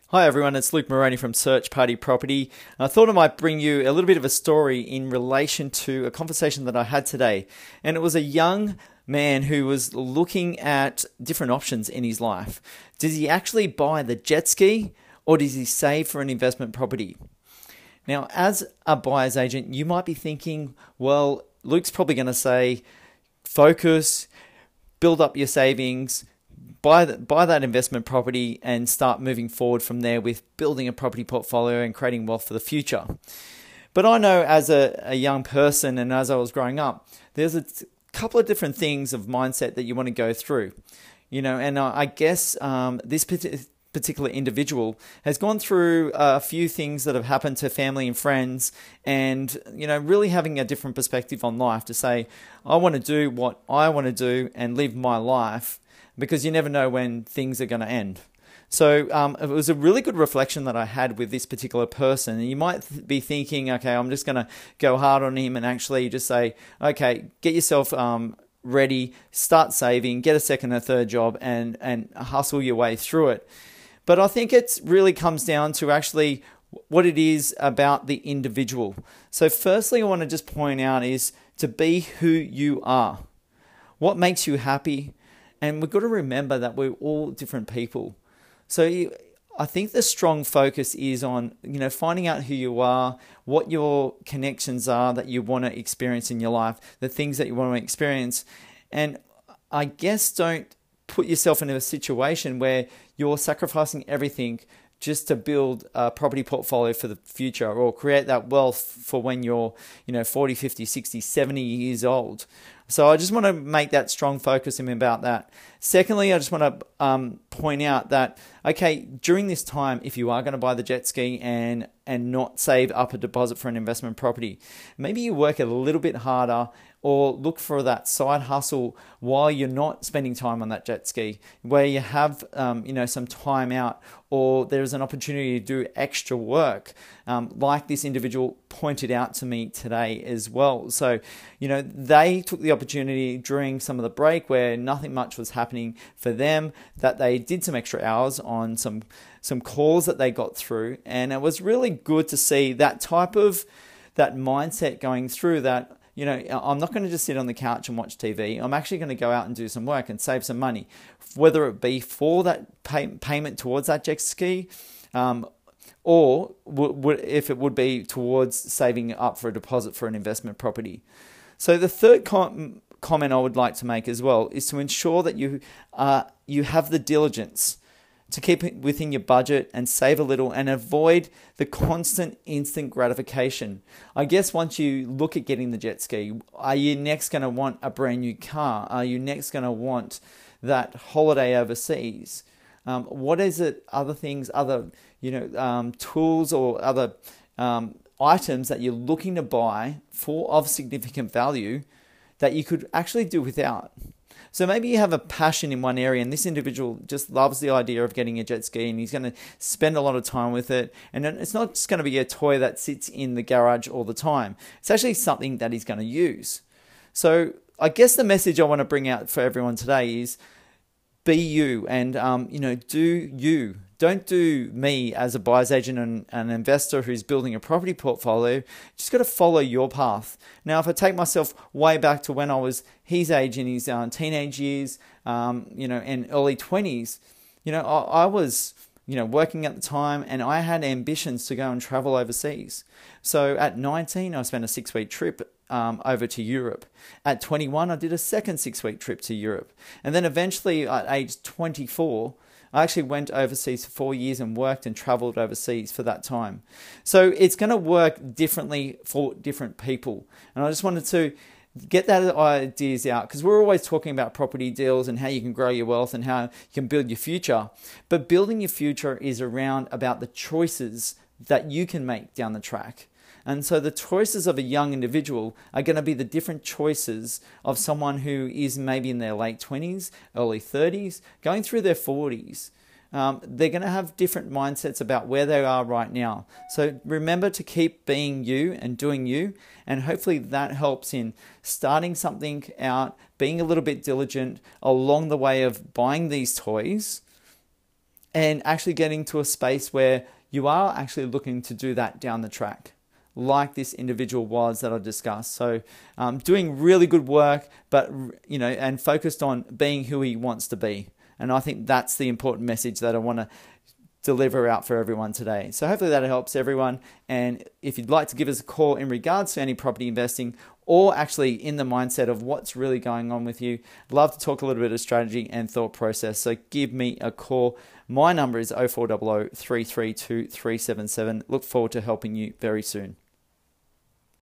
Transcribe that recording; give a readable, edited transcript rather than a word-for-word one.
Hi everyone, it's Luke Moroney from Search Party Property. I thought I might bring you a little bit of a story in relation to a conversation that I had today. And it was a young man who was looking at different options in his life. Does he actually buy the jet ski or does he save for an investment property? Now, as a buyer's agent, you might be thinking, well, Luke's probably going to say, focus, build up your savings, buy that investment property and start moving forward from there with building a property portfolio and creating wealth for the future. But I know as a young person and as I was growing up, there's a couple of different things of mindset that you want to go through. And I guess this particular individual has gone through a few things that have happened to family and friends and, really having a different perspective on life to say, I want to do what I want to do and live my life, because you never know when things are going to end. So it was a really good reflection that I had with this particular person. And you might be thinking, okay, I'm just going to go hard on him and actually just say, okay, get yourself ready, start saving, get a second or third job and hustle your way through it. But I think it really comes down to actually what it is about the individual. So firstly, I want to just point out is to be who you are. What makes you happy? And we've got to remember that we're all different people. So I think the strong focus is on, finding out who you are, what your connections are that you want to experience in your life, the things that you want to experience. And I guess don't put yourself in a situation where you're sacrificing everything just to build a property portfolio for the future or create that wealth for when you're, 40, 50, 60, 70 years old. So I just want to make that strong focus about that. Secondly, I just want to point out that, okay, during this time, if you are going to buy the jet ski and not save up a deposit for an investment property, maybe you work a little bit harder or look for that side hustle while you're not spending time on that jet ski, where you have, some time out, or there's an opportunity to do extra work, like this individual pointed out to me today as well. So, they took the opportunity during some of the break where nothing much was happening for them, that they did some extra hours on some calls that they got through. And it was really good to see that mindset going through that. I'm not going to just sit on the couch and watch TV. I'm actually going to go out and do some work and save some money, whether it be for that payment towards that jet ski, or if it would be towards saving up for a deposit for an investment property. So the third comment I would like to make as well is to ensure that you have the diligence to keep it within your budget and save a little and avoid the constant instant gratification. I guess once you look at getting the jet ski, are you next going to want a brand new car? Are you next going to want that holiday overseas? What is it? Other things, tools or other items that you're looking to buy of significant value that you could actually do without. So maybe you have a passion in one area and this individual just loves the idea of getting a jet ski and he's going to spend a lot of time with it. And it's not just going to be a toy that sits in the garage all the time. It's actually something that he's going to use. So I guess the message I want to bring out for everyone today is be you and, do you. Don't do me as a buyer's agent and an investor who's building a property portfolio. You just got to follow your path. Now, if I take myself way back to when I was his age in his teenage years, and early 20s, I was, working at the time and I had ambitions to go and travel overseas. So at 19, I spent a 6-week trip over to Europe. At 21, I did a second 6-week trip to Europe. And then eventually at age 24, I actually went overseas for 4 years and worked and traveled overseas for that time. So it's going to work differently for different people. And I just wanted to get that ideas out because we're always talking about property deals and how you can grow your wealth and how you can build your future. But building your future is about the choices that you can make down the track. And so the choices of a young individual are going to be the different choices of someone who is maybe in their late 20s, early 30s, going through their 40s. They're going to have different mindsets about where they are right now. So remember to keep being you and doing you. And hopefully that helps in starting something out, being a little bit diligent along the way of buying these toys, and actually getting to a space where you are actually looking to do that down the track, like this individual was that I discussed. So doing really good work, but and focused on being who he wants to be. And I think that's the important message that I want to deliver out for everyone today. So hopefully that helps everyone. And if you'd like to give us a call in regards to any property investing, or actually in the mindset of what's really going on with you, I'd love to talk a little bit of strategy and thought process. So give me a call. My number is 0400 332 377. Look forward to helping you very soon.